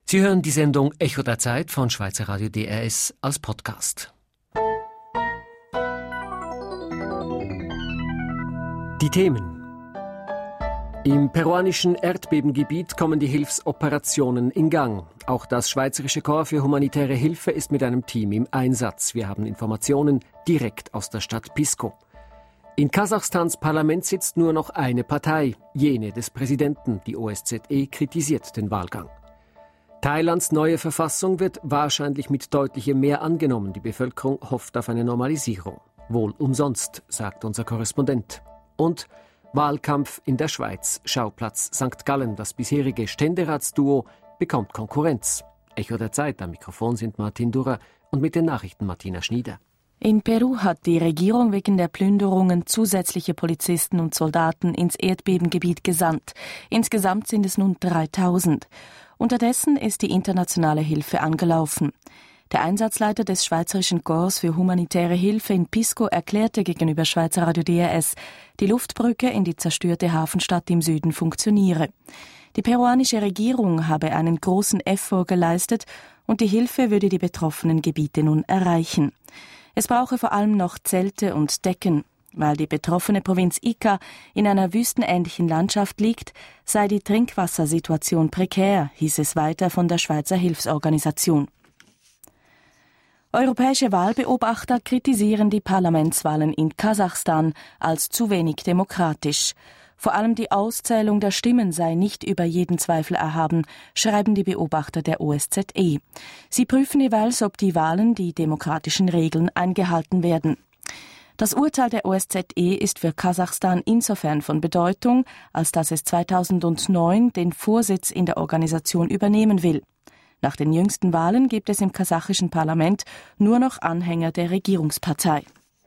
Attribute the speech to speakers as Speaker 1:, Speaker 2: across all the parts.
Speaker 1: Sie hören die Sendung Echo der Zeit von Schweizer Radio DRS als Podcast. Die Themen. Im peruanischen Erdbebengebiet kommen die Hilfsoperationen in Gang. Auch das Schweizerische Korps für humanitäre Hilfe ist mit einem Team im Einsatz. Wir haben Informationen direkt aus der Stadt Pisco. In Kasachstans Parlament sitzt nur noch eine Partei, jene des Präsidenten. Die OSZE kritisiert den Wahlgang. Thailands neue Verfassung wird wahrscheinlich mit deutlichem Mehr angenommen. Die Bevölkerung hofft auf eine Normalisierung. Wohl umsonst, sagt unser Korrespondent. Und Wahlkampf in der Schweiz. Schauplatz St. Gallen. Das bisherige Ständeratsduo bekommt Konkurrenz. Echo der Zeit. Am Mikrofon sind Martin Durrer und mit den Nachrichten Martina Schnieder.
Speaker 2: In Peru hat die Regierung wegen der Plünderungen zusätzliche Polizisten und Soldaten ins Erdbebengebiet gesandt. Insgesamt sind es nun 3000. Unterdessen ist die internationale Hilfe angelaufen. Der Einsatzleiter des Schweizerischen Korps für humanitäre Hilfe in Pisco erklärte gegenüber Schweizer Radio DRS, die Luftbrücke in die zerstörte Hafenstadt im Süden funktioniere. Die peruanische Regierung habe einen großen Effort geleistet und die Hilfe würde die betroffenen Gebiete nun erreichen. Es brauche vor allem noch Zelte und Decken. Weil die betroffene Provinz Ica in einer wüstenähnlichen Landschaft liegt, sei die Trinkwassersituation prekär, hieß es weiter von der Schweizer Hilfsorganisation. Europäische Wahlbeobachter kritisieren die Parlamentswahlen in Kasachstan als zu wenig demokratisch. Vor allem die Auszählung der Stimmen sei nicht über jeden Zweifel erhaben, schreiben die Beobachter der OSZE. Sie prüfen jeweils, ob die Wahlen die demokratischen Regeln eingehalten werden. Das Urteil der OSZE ist für Kasachstan insofern von Bedeutung, als dass es 2009 den Vorsitz in der Organisation übernehmen will. Nach den jüngsten Wahlen gibt es im kasachischen Parlament nur noch Anhänger der Regierungspartei.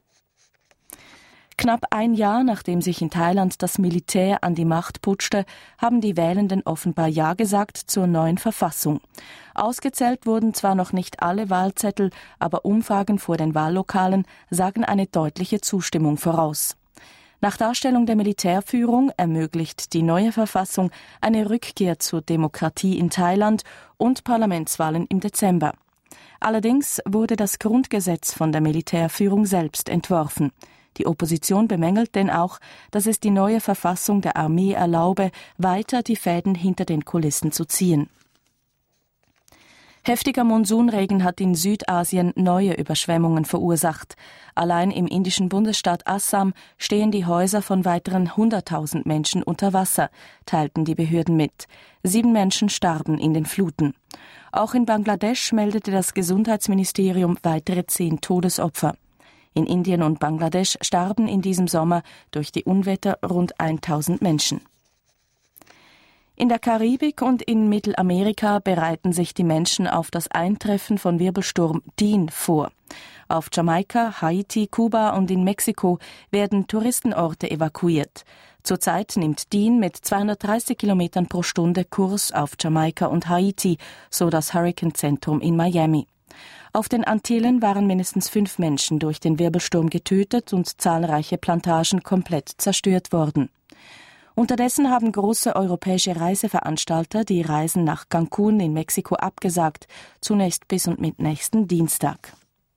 Speaker 2: Knapp ein Jahr nachdem sich in Thailand das Militär an die Macht putschte, haben die Wählenden offenbar Ja gesagt zur neuen Verfassung. Ausgezählt wurden zwar noch nicht alle Wahlzettel, aber Umfragen vor den Wahllokalen sagen eine deutliche Zustimmung voraus. Nach Darstellung der Militärführung ermöglicht die neue Verfassung eine Rückkehr zur Demokratie in Thailand und Parlamentswahlen im Dezember. Allerdings wurde das Grundgesetz von der Militärführung selbst entworfen. Die Opposition bemängelt denn auch, dass es die neue Verfassung der Armee erlaube, weiter die Fäden hinter den Kulissen zu ziehen. Heftiger Monsunregen hat in Südasien neue Überschwemmungen verursacht. Allein im indischen Bundesstaat Assam stehen die Häuser von weiteren 100.000 Menschen unter Wasser, teilten die Behörden mit. 7 Menschen starben in den Fluten. Auch in Bangladesch meldete das Gesundheitsministerium weitere 10 Todesopfer. In Indien und Bangladesch starben in diesem Sommer durch die Unwetter rund 1.000 Menschen. In der Karibik und in Mittelamerika bereiten sich die Menschen auf das Eintreffen von Wirbelsturm Dean vor. Auf Jamaika, Haiti, Kuba und in Mexiko werden Touristenorte evakuiert. Zurzeit nimmt Dean mit 230 Kilometern pro Stunde Kurs auf Jamaika und Haiti, so das Hurrikanzentrum in Miami. Auf den Antillen waren mindestens 5 Menschen durch den Wirbelsturm getötet und zahlreiche Plantagen komplett zerstört worden. Unterdessen haben große europäische Reiseveranstalter die Reisen nach Cancun in Mexiko abgesagt, zunächst bis und mit nächsten Dienstag.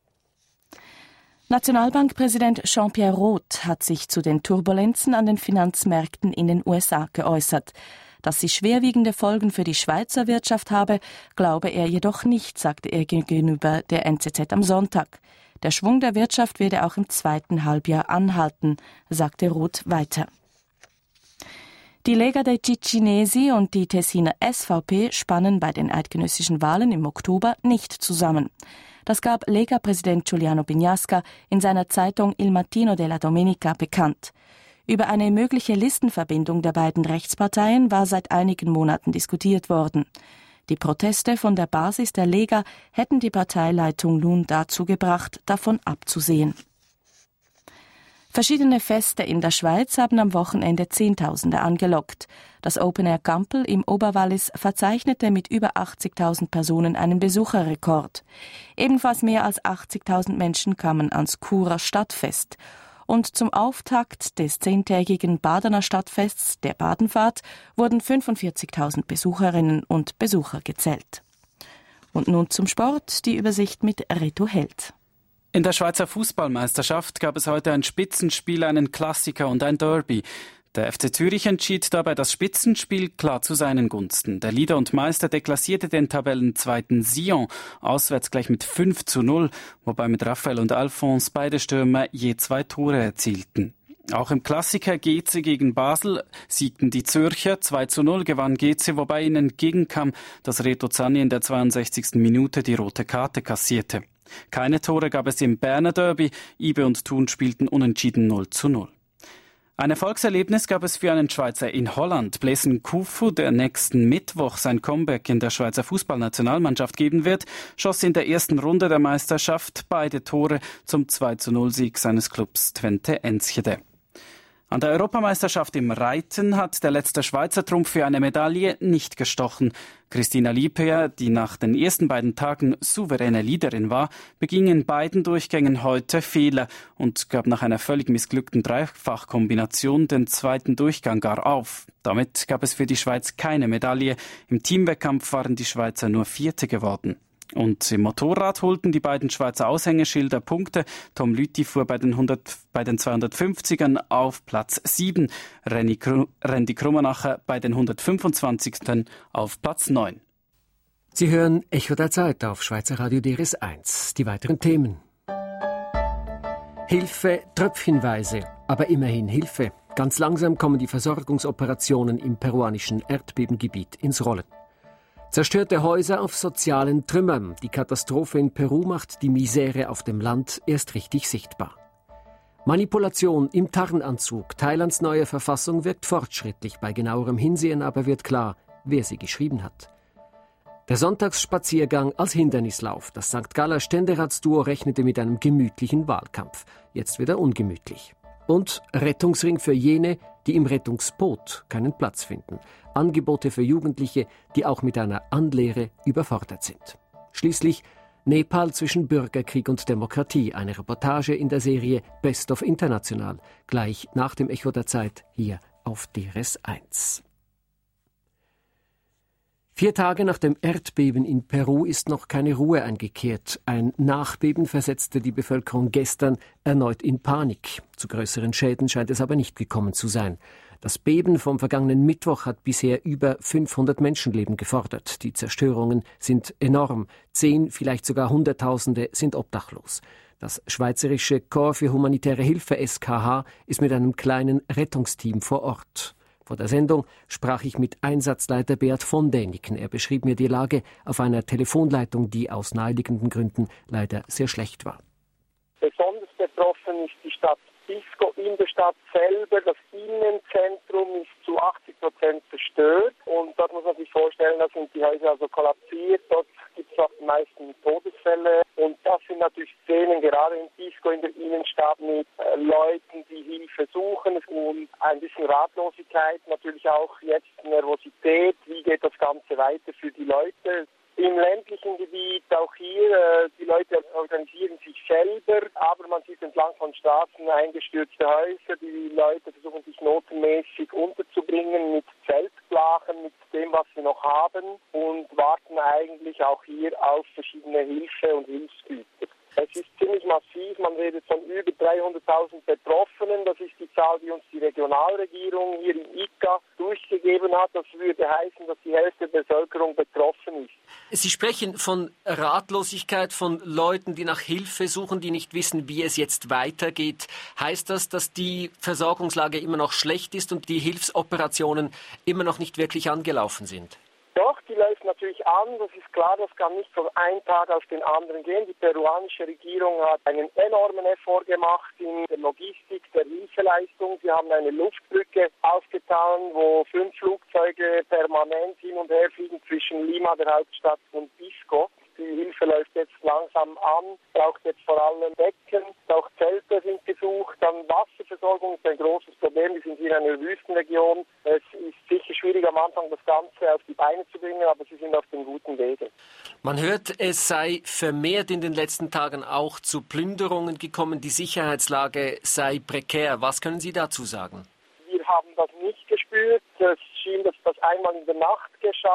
Speaker 2: Nationalbankpräsident Jean-Pierre Roth hat sich zu den Turbulenzen an den Finanzmärkten in den USA geäußert. Dass sie schwerwiegende Folgen für die Schweizer Wirtschaft habe, glaube er jedoch nicht, sagte er gegenüber der NZZ am Sonntag. Der Schwung der Wirtschaft werde auch im zweiten Halbjahr anhalten, sagte Roth weiter. Die Lega dei Ticinesi und die Tessiner SVP spannen bei den eidgenössischen Wahlen im Oktober nicht zusammen. Das gab Lega-Präsident Giuliano Bignasca in seiner Zeitung Il Mattino della Domenica bekannt. Über eine mögliche Listenverbindung der beiden Rechtsparteien war seit einigen Monaten diskutiert worden. Die Proteste von der Basis der Lega hätten die Parteileitung nun dazu gebracht, davon abzusehen. Verschiedene Feste in der Schweiz haben am Wochenende Zehntausende angelockt. Das Open Air Gampel im Oberwallis verzeichnete mit über 80.000 Personen einen Besucherrekord. Ebenfalls mehr als 80.000 Menschen kamen ans Churer Stadtfest. Und zum Auftakt des 10-tägigen Badener Stadtfests, der Badenfahrt, wurden 45.000 Besucherinnen und Besucher gezählt. Und nun zum Sport, die Übersicht mit Reto Held.
Speaker 3: In der Schweizer Fußballmeisterschaft gab es heute ein Spitzenspiel, einen Klassiker und ein Derby. Der FC Zürich entschied dabei das Spitzenspiel klar zu seinen Gunsten. Der Leader und Meister deklassierte den Tabellenzweiten Sion auswärts gleich mit 5:0, wobei mit Raphael und Alphonse beide Stürmer je 2 Tore erzielten. Auch im Klassiker GC gegen Basel siegten die Zürcher. 2:0 gewann GC, wobei ihnen entgegenkam, dass Reto Zanni in der 62. Minute die rote Karte kassierte. Keine Tore gab es im Berner Derby. IB und Thun spielten unentschieden 0:0. Ein Erfolgserlebnis gab es für einen Schweizer in Holland. Blesen Kufu, der nächsten Mittwoch sein Comeback in der Schweizer Fußballnationalmannschaft geben wird, schoss in der ersten Runde der Meisterschaft beide Tore zum 2:0-Sieg seines Clubs Twente Enschede. An der Europameisterschaft im Reiten hat der letzte Schweizer Trumpf für eine Medaille nicht gestochen. Christina Liepeer, die nach den ersten beiden Tagen souveräne Leaderin war, beging in beiden Durchgängen heute Fehler und gab nach einer völlig missglückten Dreifachkombination den zweiten Durchgang gar auf. Damit gab es für die Schweiz keine Medaille. Im Teamwettkampf waren die Schweizer nur Vierte geworden. Und im Motorrad holten die beiden Schweizer Aushängeschilder Punkte. Tom Lüthi fuhr bei den 250ern auf Platz 7, Randy Krummenacher bei den 125. auf Platz 9.
Speaker 1: Sie hören Echo der Zeit auf Schweizer Radio DRS1. Die weiteren Themen. Hilfe tröpfchenweise, aber immerhin Hilfe. Ganz langsam kommen die Versorgungsoperationen im peruanischen Erdbebengebiet ins Rollen. Zerstörte Häuser auf sozialen Trümmern. Die Katastrophe in Peru macht die Misere auf dem Land erst richtig sichtbar. Manipulation im Tarnanzug. Thailands neue Verfassung wirkt fortschrittlich. Bei genauerem Hinsehen aber wird klar, wer sie geschrieben hat. Der Sonntagsspaziergang als Hindernislauf. Das St. Galler Ständeratsduo rechnete mit einem gemütlichen Wahlkampf. Jetzt wieder ungemütlich. Und Rettungsring für jene, die im Rettungsboot keinen Platz finden. Angebote für Jugendliche, die auch mit einer Anlehre überfordert sind. Schließlich Nepal zwischen Bürgerkrieg und Demokratie. Eine Reportage in der Serie Best of International. Gleich nach dem Echo der Zeit hier auf DRS1. 4 Tage nach dem Erdbeben in Peru ist noch keine Ruhe eingekehrt. Ein Nachbeben versetzte die Bevölkerung gestern erneut in Panik. Zu größeren Schäden scheint es aber nicht gekommen zu sein. Das Beben vom vergangenen Mittwoch hat bisher über 500 Menschenleben gefordert. Die Zerstörungen sind enorm. 10, vielleicht sogar Hunderttausende sind obdachlos. Das Schweizerische Korps für humanitäre Hilfe SKH ist mit einem kleinen Rettungsteam vor Ort. Vor der Sendung sprach ich mit Einsatzleiter Beat von Däniken. Er beschrieb mir die Lage auf einer Telefonleitung, die aus naheliegenden Gründen leider sehr schlecht war.
Speaker 4: Besonders betroffen ist die Stadt Pisco. In der Stadt selber, das Innenzentrum ist zu 80% zerstört. Und dort muss man sich vorstellen, da sind die Häuser also kollapsiert. Dort gibt es auch die meisten Todesfälle. Und das sind natürlich Szenen, gerade in Pisco in der Innenstadt, mit Leuten, die Hilfe suchen und ein bisschen Ratlosigkeit, natürlich auch jetzt Nervosität. Wie geht das Ganze weiter für die Leute? Im ländlichen Gebiet, auch hier, die Leute organisieren sich selber, aber man sieht entlang von Straßen eingestürzte Häuser. Die Leute versuchen sich notenmäßig unterzubringen mit Zeltblachen, mit dem, was sie noch haben und warten eigentlich auch hier auf verschiedene Hilfe und Hilfsgüter. Es ist ziemlich massiv, man redet von über 300.000 Betroffenen. Das ist die Zahl, die uns die Regionalregierung hier in Ica durchgegeben hat. Das würde heißen, dass die Hälfte der Bevölkerung betroffen ist.
Speaker 1: Sie sprechen von Ratlosigkeit, von Leuten, die nach Hilfe suchen, die nicht wissen, wie es jetzt weitergeht. Heißt das, dass die Versorgungslage immer noch schlecht ist und die Hilfsoperationen immer noch nicht wirklich angelaufen sind?
Speaker 4: Doch, die läuft natürlich an. Das ist klar, das kann nicht von einem Tag auf den anderen gehen. Die peruanische Regierung hat einen enormen Effort gemacht in der Logistik, der Hilfeleistung. Sie haben eine Luftbrücke aufgetan, wo 5 Flugzeuge permanent hin und her fliegen zwischen Lima, der Hauptstadt, und Pisco. Die Hilfe läuft jetzt langsam an, braucht jetzt vor allem Decken, auch Zelte sind gesucht. Dann Wasserversorgung ist ein großes Problem. Wir sind hier in einer Wüstenregion. Es ist sicher schwierig am Anfang, das Ganze auf die Beine zu bringen, aber sie sind auf dem guten Wege.
Speaker 1: Man hört, es sei vermehrt in den letzten Tagen auch zu Plünderungen gekommen. Die Sicherheitslage sei prekär. Was können Sie dazu sagen?
Speaker 4: Wir haben das nicht gespürt. Es schien, dass das einmal in der Nacht geschah.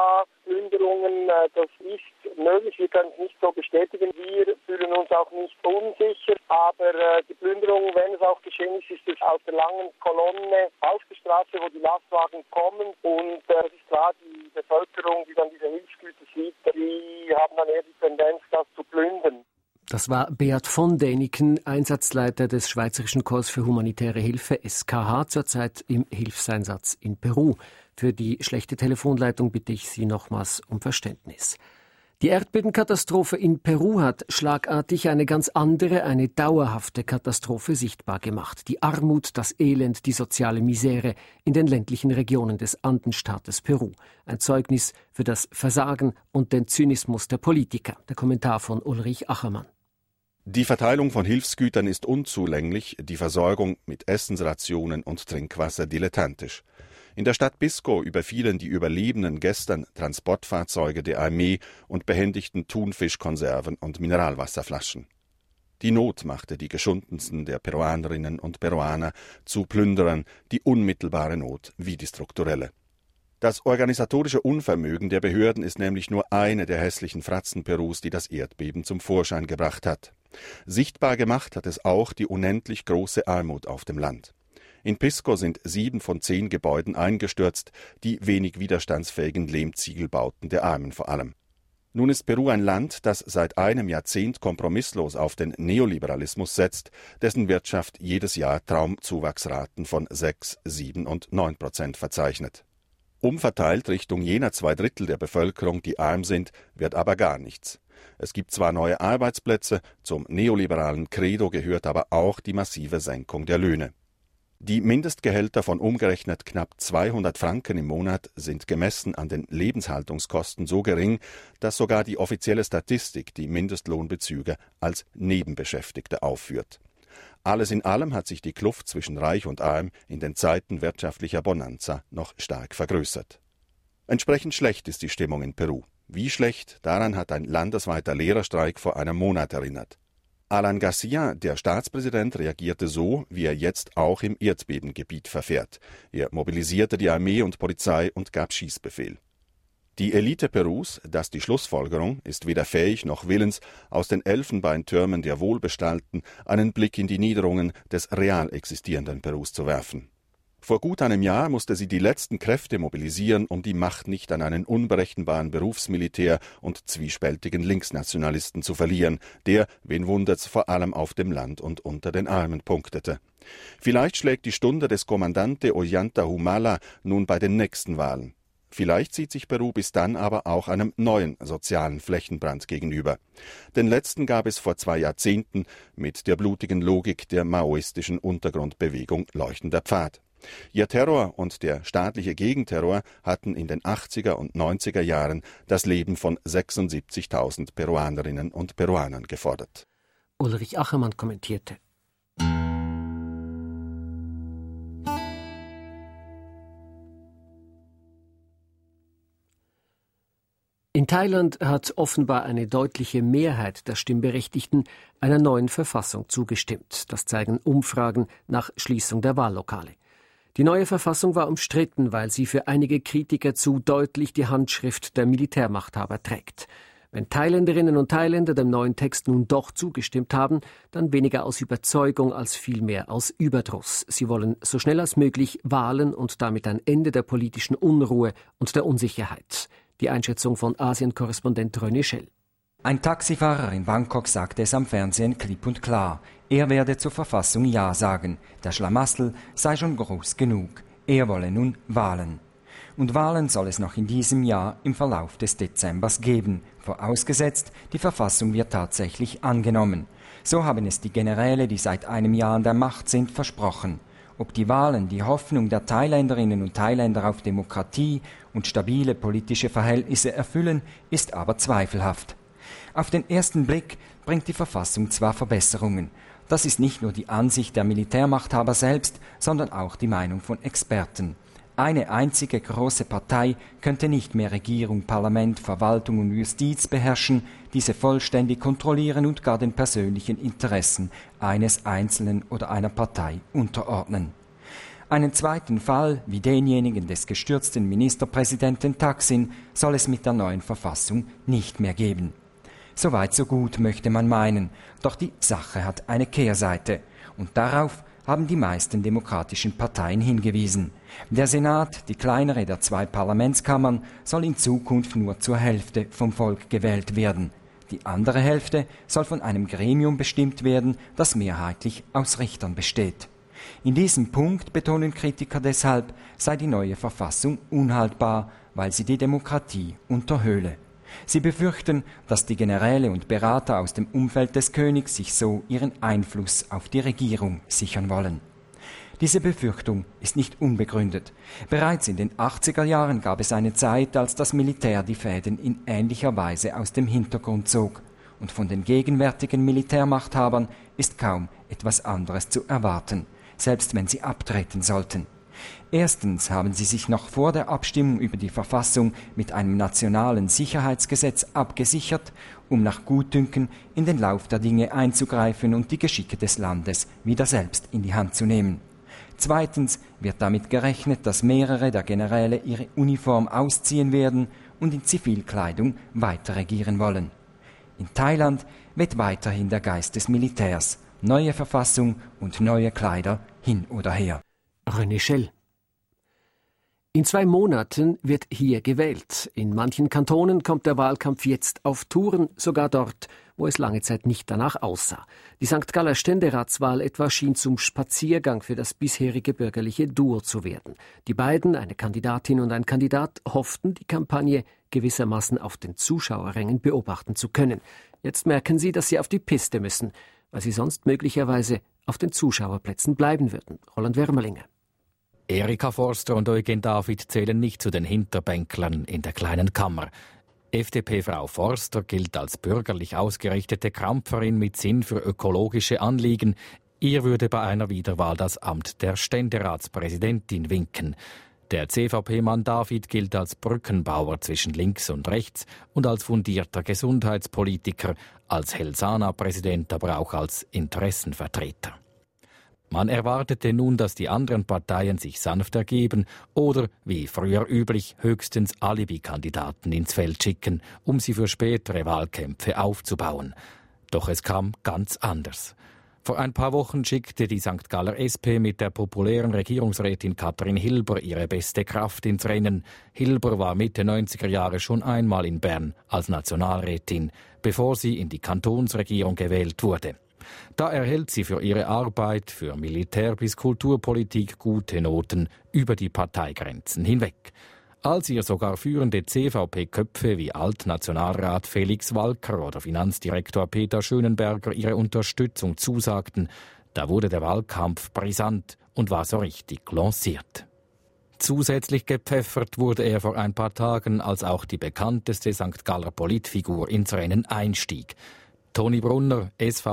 Speaker 4: Plünderungen, das ist möglich. Wir können es nicht so bestätigen. Wir fühlen uns auch nicht unsicher. Aber die Plünderung, wenn es auch geschehen ist, ist es aus der langen Kolonne auf der Straße, wo die Lastwagen kommen. Und es ist klar, die Bevölkerung, die dann diese Hilfsgüter sieht, die haben dann eher die Tendenz, das zu plündern.
Speaker 1: Das war Beat von Däniken, Einsatzleiter des Schweizerischen Korps für humanitäre Hilfe SKH, zurzeit im Hilfseinsatz in Peru. Für die schlechte Telefonleitung bitte ich Sie nochmals um Verständnis. Die Erdbebenkatastrophe in Peru hat schlagartig eine ganz andere, eine dauerhafte Katastrophe sichtbar gemacht. Die Armut, das Elend, die soziale Misere in den ländlichen Regionen des Andenstaates Peru. Ein Zeugnis für das Versagen und den Zynismus der Politiker. Der Kommentar von Ulrich Achermann.
Speaker 5: Die Verteilung von Hilfsgütern ist unzulänglich, die Versorgung mit Essensrationen und Trinkwasser dilettantisch. In der Stadt Pisco überfielen die Überlebenden gestern Transportfahrzeuge der Armee und behändigten Thunfischkonserven und Mineralwasserflaschen. Die Not machte die geschundensten der Peruanerinnen und Peruaner zu Plünderern, die unmittelbare Not wie die strukturelle. Das organisatorische Unvermögen der Behörden ist nämlich nur eine der hässlichen Fratzen Perus, die das Erdbeben zum Vorschein gebracht hat. Sichtbar gemacht hat es auch die unendlich große Armut auf dem Land. In Pisco sind 7 von 10 Gebäuden eingestürzt, die wenig widerstandsfähigen Lehmziegelbauten der Armen vor allem. Nun ist Peru ein Land, das seit einem Jahrzehnt kompromisslos auf den Neoliberalismus setzt, dessen Wirtschaft jedes Jahr Traumzuwachsraten von 6, 7 und 9% verzeichnet. Umverteilt Richtung jener 2/3 der Bevölkerung, die arm sind, wird aber gar nichts. Es gibt zwar neue Arbeitsplätze, zum neoliberalen Credo gehört aber auch die massive Senkung der Löhne. Die Mindestgehälter von umgerechnet knapp 200 Franken im Monat sind gemessen an den Lebenshaltungskosten so gering, dass sogar die offizielle Statistik die Mindestlohnbezüge als Nebenbeschäftigte aufführt. Alles in allem hat sich die Kluft zwischen Reich und Arm in den Zeiten wirtschaftlicher Bonanza noch stark vergrößert. Entsprechend schlecht ist die Stimmung in Peru. Wie schlecht, daran hat ein landesweiter Lehrerstreik vor einem Monat erinnert. Alan García, der Staatspräsident, reagierte so, wie er jetzt auch im Erdbebengebiet verfährt. Er mobilisierte die Armee und Polizei und gab Schießbefehl. Die Elite Perus, das die Schlussfolgerung, ist weder fähig noch willens, aus den Elfenbeintürmen der Wohlbestallten einen Blick in die Niederungen des real existierenden Perus zu werfen. Vor gut einem Jahr musste sie die letzten Kräfte mobilisieren, um die Macht nicht an einen unberechenbaren Berufsmilitär und zwiespältigen Linksnationalisten zu verlieren, der, wen wundert's, vor allem auf dem Land und unter den Armen punktete. Vielleicht schlägt die Stunde des Kommandante Ollanta Humala nun bei den nächsten Wahlen. Vielleicht sieht sich Peru bis dann aber auch einem neuen sozialen Flächenbrand gegenüber. Den letzten gab es vor 2 Jahrzehnten mit der blutigen Logik der maoistischen Untergrundbewegung Leuchtender Pfad. Ihr Terror und der staatliche Gegenterror hatten in den 80er und 90er Jahren das Leben von 76.000 Peruanerinnen und Peruanern gefordert.
Speaker 1: Ulrich Achermann kommentierte. In Thailand hat offenbar eine deutliche Mehrheit der Stimmberechtigten einer neuen Verfassung zugestimmt. Das zeigen Umfragen nach Schließung der Wahllokale. Die neue Verfassung war umstritten, weil sie für einige Kritiker zu deutlich die Handschrift der Militärmachthaber trägt. Wenn Thailänderinnen und Thailänder dem neuen Text nun doch zugestimmt haben, dann weniger aus Überzeugung als vielmehr aus Überdruss. Sie wollen so schnell als möglich Wahlen und damit ein Ende der politischen Unruhe und der Unsicherheit. Die Einschätzung von Asien-Korrespondent René Schell.
Speaker 6: Ein Taxifahrer in Bangkok sagte es am Fernsehen klipp und klar. Er werde zur Verfassung Ja sagen. Der Schlamassel sei schon groß genug. Er wolle nun Wahlen. Und Wahlen soll es noch in diesem Jahr im Verlauf des Dezembers geben. Vorausgesetzt, die Verfassung wird tatsächlich angenommen. So haben es die Generäle, die seit einem Jahr an der Macht sind, versprochen. Ob die Wahlen die Hoffnung der Thailänderinnen und Thailänder auf Demokratie und stabile politische Verhältnisse erfüllen, ist aber zweifelhaft. Auf den ersten Blick bringt die Verfassung zwar Verbesserungen. Das ist nicht nur die Ansicht der Militärmachthaber selbst, sondern auch die Meinung von Experten. Eine einzige große Partei könnte nicht mehr Regierung, Parlament, Verwaltung und Justiz beherrschen, diese vollständig kontrollieren und gar den persönlichen Interessen eines Einzelnen oder einer Partei unterordnen. Einen zweiten Fall, wie denjenigen des gestürzten Ministerpräsidenten Thaksin, soll es mit der neuen Verfassung nicht mehr geben. Soweit so gut, möchte man meinen, doch die Sache hat eine Kehrseite und darauf haben die meisten demokratischen Parteien hingewiesen. Der Senat, die kleinere der 2 Parlamentskammern, soll in Zukunft nur zur Hälfte vom Volk gewählt werden. Die andere Hälfte soll von einem Gremium bestimmt werden, das mehrheitlich aus Richtern besteht. In diesem Punkt betonen Kritiker deshalb, sei die neue Verfassung unhaltbar, weil sie die Demokratie unterhöhle. Sie befürchten, dass die Generäle und Berater aus dem Umfeld des Königs sich so ihren Einfluss auf die Regierung sichern wollen. Diese Befürchtung ist nicht unbegründet. Bereits in den 80er Jahren gab es eine Zeit, als das Militär die Fäden in ähnlicher Weise aus dem Hintergrund zog. Und von den gegenwärtigen Militärmachthabern ist kaum etwas anderes zu erwarten, selbst wenn sie abtreten sollten. Erstens haben sie sich noch vor der Abstimmung über die Verfassung mit einem nationalen Sicherheitsgesetz abgesichert, um nach Gutdünken in den Lauf der Dinge einzugreifen und die Geschicke des Landes wieder selbst in die Hand zu nehmen. Zweitens wird damit gerechnet, dass mehrere der Generäle ihre Uniform ausziehen werden und in Zivilkleidung weiter regieren wollen. In Thailand weht weiterhin der Geist des Militärs. Neue Verfassung und neue Kleider hin oder her.
Speaker 1: René Schell. In 2 Monaten wird hier gewählt. In manchen Kantonen kommt der Wahlkampf jetzt auf Touren, sogar dort, wo es lange Zeit nicht danach aussah. Die St. Galler Ständeratswahl etwa schien zum Spaziergang für das bisherige bürgerliche Duo zu werden. Die beiden, eine Kandidatin und ein Kandidat, hofften, die Kampagne gewissermaßen auf den Zuschauerrängen beobachten zu können. Jetzt merken sie, dass sie auf die Piste müssen, weil sie sonst möglicherweise auf den Zuschauerplätzen bleiben würden. Roland Wermelinger.
Speaker 7: Erika Forster und Eugen David zählen nicht zu den Hinterbänklern in der kleinen Kammer. FDP-Frau Forster gilt als bürgerlich ausgerichtete Krampferin mit Sinn für ökologische Anliegen. Ihr würde bei einer Wiederwahl das Amt der Ständeratspräsidentin winken. Der CVP-Mann David gilt als Brückenbauer zwischen links und rechts und als fundierter Gesundheitspolitiker, als Helsana-Präsident, aber auch als Interessenvertreter. Man erwartete nun, dass die anderen Parteien sich sanft ergeben oder, wie früher üblich, höchstens Alibi-Kandidaten ins Feld schicken, um sie für spätere Wahlkämpfe aufzubauen. Doch es kam ganz anders. Vor ein paar Wochen schickte die St. Galler SP mit der populären Regierungsrätin Katrin Hilber ihre beste Kraft ins Rennen. Hilber war Mitte 90er Jahre schon einmal in Bern als Nationalrätin, bevor sie in die Kantonsregierung gewählt wurde. Da erhält sie für ihre Arbeit für Militär- bis Kulturpolitik gute Noten über die Parteigrenzen hinweg. Als ihr sogar führende CVP-Köpfe wie Altnationalrat Felix Walker oder Finanzdirektor Peter Schönenberger ihre Unterstützung zusagten, da wurde der Wahlkampf brisant und war so richtig lanciert. Zusätzlich gepfeffert wurde er vor ein paar Tagen, als auch die bekannteste St. Galler Politfigur ins Rennen einstieg. Toni Brunner,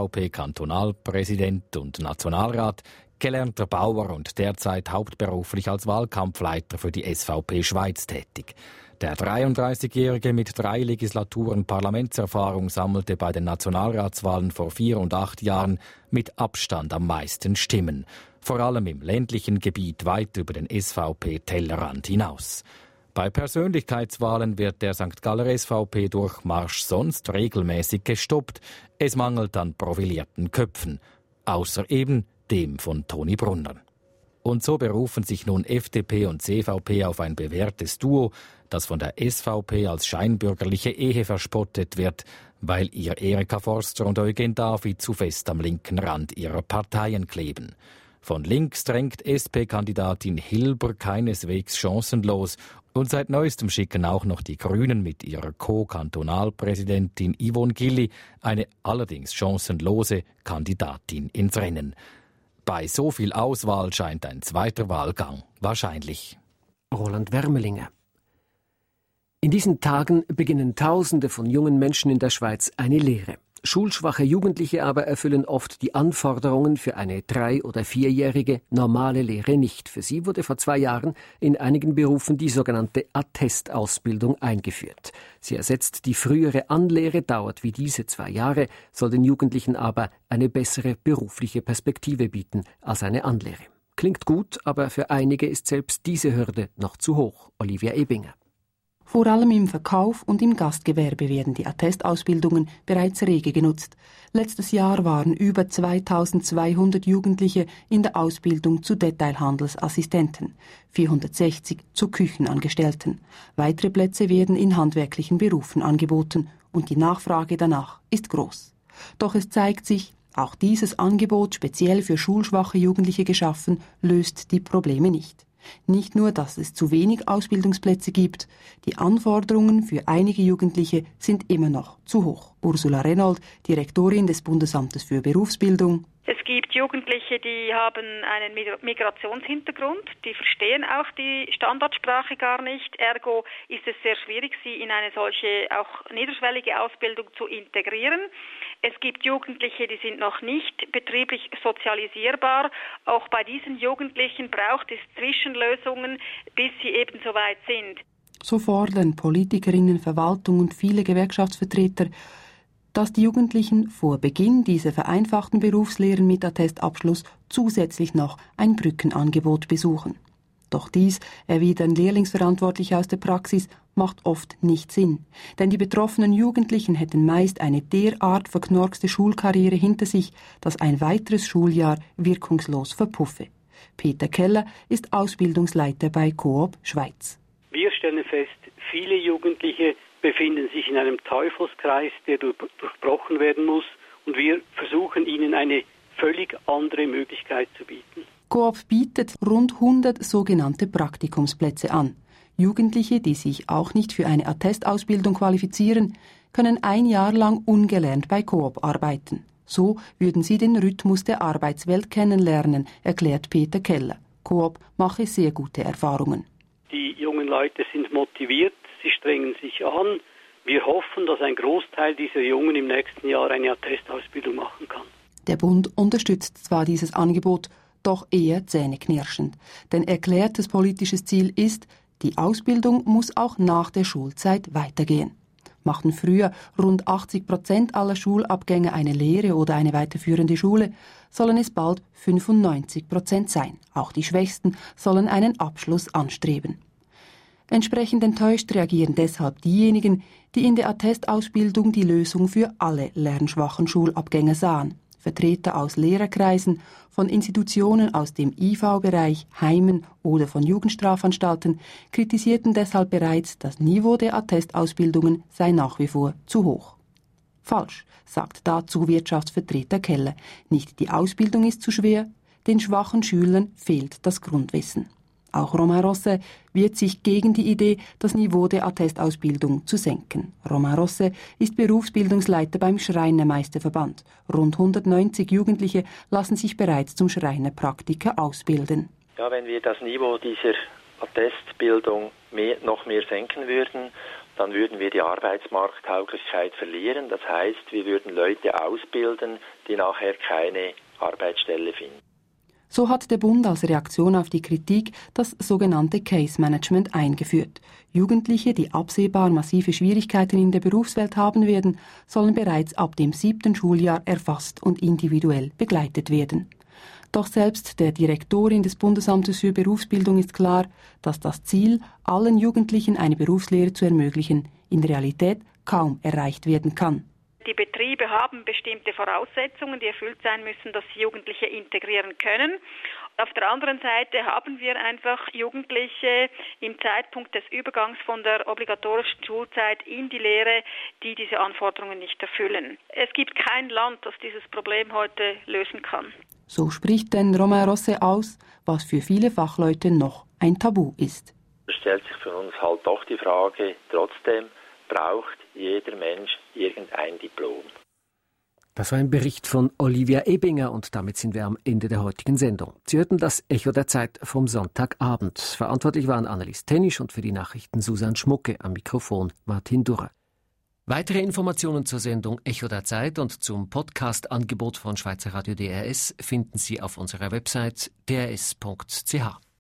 Speaker 7: SVP-Kantonalpräsident und Nationalrat, gelernter Bauer und derzeit hauptberuflich als Wahlkampfleiter für die SVP Schweiz tätig. Der 33-Jährige mit 3 Legislaturen Parlamentserfahrung sammelte bei den Nationalratswahlen vor 4 und 8 Jahren mit Abstand am meisten Stimmen, vor allem im ländlichen Gebiet weit über den SVP-Tellerrand hinaus. Bei Persönlichkeitswahlen wird der St. Galler SVP-Durchmarsch sonst regelmäßig gestoppt. Es mangelt an profilierten Köpfen, außer eben dem von Toni Brunner. Und so berufen sich nun FDP und CVP auf ein bewährtes Duo, das von der SVP als scheinbürgerliche Ehe verspottet wird, weil ihr Erika Forster und Eugen David zu fest am linken Rand ihrer Parteien kleben. Von links drängt SP-Kandidatin Hilber keineswegs chancenlos und seit neuestem schicken auch noch die Grünen mit ihrer Co-Kantonalpräsidentin Yvonne Gilli eine allerdings chancenlose Kandidatin ins Rennen. Bei so viel Auswahl scheint ein zweiter Wahlgang wahrscheinlich.
Speaker 1: Roland Wermelinger. In diesen Tagen beginnen Tausende von jungen Menschen in der Schweiz eine Lehre. Schulschwache Jugendliche aber erfüllen oft die Anforderungen für eine 3- oder 4-jährige normale Lehre nicht. Für sie wurde vor 2 Jahren in einigen Berufen die sogenannte Attestausbildung eingeführt. Sie ersetzt die frühere Anlehre, dauert wie diese 2 Jahre, soll den Jugendlichen aber eine bessere berufliche Perspektive bieten als eine Anlehre. Klingt gut, aber für einige ist selbst diese Hürde noch zu hoch. Olivia Ebinger.
Speaker 8: Vor allem im Verkauf und im Gastgewerbe werden die Attestausbildungen bereits rege genutzt. Letztes Jahr waren über 2200 Jugendliche in der Ausbildung zu Detailhandelsassistenten, 460 zu Küchenangestellten. Weitere Plätze werden in handwerklichen Berufen angeboten und die Nachfrage danach ist groß. Doch es zeigt sich, auch dieses Angebot, speziell für schulschwache Jugendliche geschaffen, löst die Probleme nicht. Nicht nur, dass es zu wenig Ausbildungsplätze gibt, die Anforderungen für einige Jugendliche sind immer noch zu hoch. Ursula Renold, Direktorin des Bundesamtes für Berufsbildung.
Speaker 9: Es gibt Jugendliche, die haben einen Migrationshintergrund, die verstehen auch die Standardsprache gar nicht. Ergo ist es sehr schwierig, sie in eine solche auch niederschwellige Ausbildung zu integrieren. Es gibt Jugendliche, die sind noch nicht betrieblich sozialisierbar. Auch bei diesen Jugendlichen braucht es Zwischenlösungen, bis sie eben so weit sind.
Speaker 8: So fordern Politikerinnen, Verwaltung und viele Gewerkschaftsvertreter, dass die Jugendlichen vor Beginn dieser vereinfachten Berufslehren mit Attestabschluss zusätzlich noch ein Brückenangebot besuchen. Doch dies, erwidern Lehrlingsverantwortliche aus der Praxis, macht oft nicht Sinn. Denn die betroffenen Jugendlichen hätten meist eine derart verknorkste Schulkarriere hinter sich, dass ein weiteres Schuljahr wirkungslos verpuffe. Peter Keller ist Ausbildungsleiter bei Coop Schweiz.
Speaker 10: Wir stellen fest, viele Jugendliche befinden sich in einem Teufelskreis, der durchbrochen werden muss, und wir versuchen ihnen eine völlig andere Möglichkeit zu bieten.
Speaker 8: Coop bietet rund 100 sogenannte Praktikumsplätze an. Jugendliche, die sich auch nicht für eine Attestausbildung qualifizieren, können ein Jahr lang ungelernt bei Coop arbeiten. So würden sie den Rhythmus der Arbeitswelt kennenlernen, erklärt Peter Keller. Coop mache sehr gute Erfahrungen.
Speaker 10: Die jungen Leute sind motiviert, sie strengen sich an. Wir hoffen, dass ein Großteil dieser Jungen im nächsten Jahr eine Attestausbildung machen kann.
Speaker 8: Der Bund unterstützt zwar dieses Angebot, doch eher zähneknirschend. Denn erklärtes politisches Ziel ist, die Ausbildung muss auch nach der Schulzeit weitergehen. Machten früher rund 80% aller Schulabgänger eine Lehre oder eine weiterführende Schule, sollen es bald 95% sein. Auch die Schwächsten sollen einen Abschluss anstreben. Entsprechend enttäuscht reagieren deshalb diejenigen, die in der Attestausbildung die Lösung für alle lernschwachen Schulabgänger sahen. Vertreter aus Lehrerkreisen, von Institutionen aus dem IV-Bereich, Heimen oder von Jugendstrafanstalten kritisierten deshalb bereits, das Niveau der Attestausbildungen sei nach wie vor zu hoch. Falsch, sagt dazu Wirtschaftsvertreter Keller. Nicht die Ausbildung ist zu schwer, den schwachen Schülern fehlt das Grundwissen. Auch Romain Rosse wehrt sich gegen die Idee, das Niveau der Attestausbildung zu senken. Romain Rosse ist Berufsbildungsleiter beim Schreinermeisterverband. Rund 190 Jugendliche lassen sich bereits zum Schreinerpraktiker ausbilden.
Speaker 11: Ja, wenn wir das Niveau dieser Attestbildung noch mehr senken würden, dann würden wir die Arbeitsmarkttauglichkeit verlieren. Das heißt, wir würden Leute ausbilden, die nachher keine Arbeitsstelle finden.
Speaker 8: So hat der Bund als Reaktion auf die Kritik das sogenannte Case Management eingeführt. Jugendliche, die absehbar massive Schwierigkeiten in der Berufswelt haben werden, sollen bereits ab dem 7. Schuljahr erfasst und individuell begleitet werden. Doch selbst der Direktorin des Bundesamtes für Berufsbildung ist klar, dass das Ziel, allen Jugendlichen eine Berufslehre zu ermöglichen, in Realität kaum erreicht werden kann.
Speaker 9: Die Betriebe haben bestimmte Voraussetzungen, die erfüllt sein müssen, dass sie Jugendliche integrieren können. Auf der anderen Seite haben wir einfach Jugendliche im Zeitpunkt des Übergangs von der obligatorischen Schulzeit in die Lehre, die diese Anforderungen nicht erfüllen. Es gibt kein Land, das dieses Problem heute lösen kann.
Speaker 8: So spricht denn Romain Rosse aus, was für viele Fachleute noch ein Tabu ist.
Speaker 11: Es stellt sich für uns halt doch die Frage, trotzdem braucht jeder Mensch irgendein Diplom.
Speaker 1: Das war ein Bericht von Olivia Ebinger und damit sind wir am Ende der heutigen Sendung. Sie hörten das Echo der Zeit vom Sonntagabend. Verantwortlich waren Annelies Tennisch und für die Nachrichten Susanne Schmucke, am Mikrofon Martin Durrer. Weitere Informationen zur Sendung Echo der Zeit und zum Podcast-Angebot von Schweizer Radio DRS finden Sie auf unserer Website drs.ch.